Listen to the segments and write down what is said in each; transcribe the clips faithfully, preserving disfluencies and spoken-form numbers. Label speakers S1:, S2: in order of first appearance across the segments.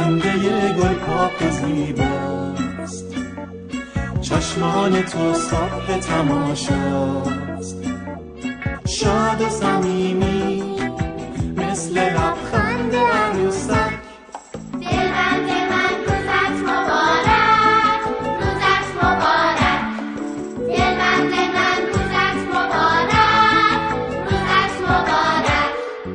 S1: خنده گل پاک و زیباست، چشمان تو صبح تماشاست، شاد و صمیمی مثل لبخند عروسک.
S2: دلبند من روزت مبارک، روزت مبارک. دلبند من روزت مبارک، روزت مبارک.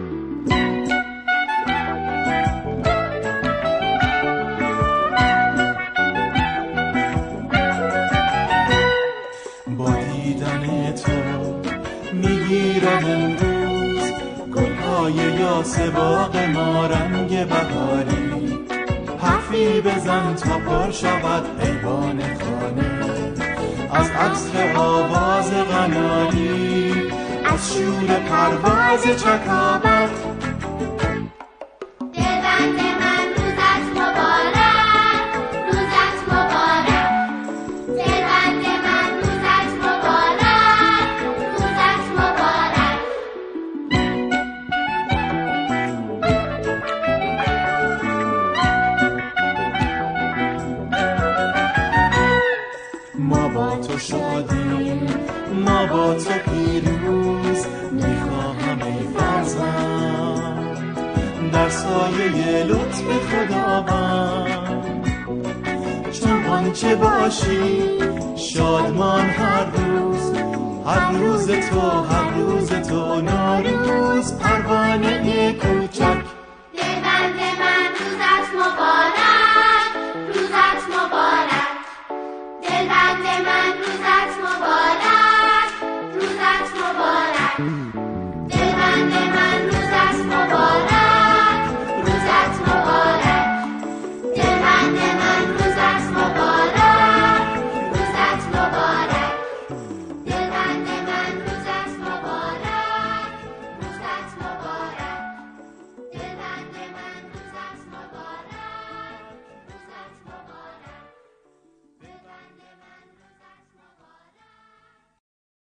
S1: با دیدن تو میگیرم امروز گلهای یاس باغ ما رنگ بهاری. حرفی بزن تا پر شود ایوان خانه از عطر آواز قناری، از شور پرواز چکاوک.
S2: دلبند من روزت مبارک، روزت مبارک. دلبند من روزت مبارک، روزت مبارک.
S1: ما با تو شادیم، ما با تو پیروز، میخواهم ای فرزند در سایه لطف خداوند، چون آنچه باشی شادمان هر روز، هر روز تو، هر روز تو نوروز، پروانه کوچ